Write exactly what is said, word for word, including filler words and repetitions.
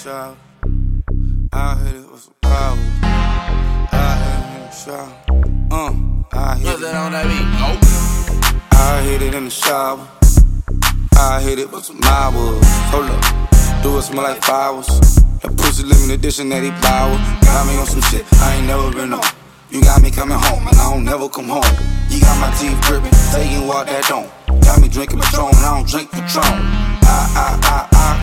shower. I hit it with some power. I hit it in the shower. Uh, I hit it on that beat. Oh. I hit it in the shower. I hit it with some hours. Hold up, do it smell like flowers. That pussy limited edition that he power. Got me on some shit I ain't never been on. You got me coming home and I don't never come home. You got my teeth dripping, taking what that don't. Got me drinking Patron, I don't drink Patron. I, I, I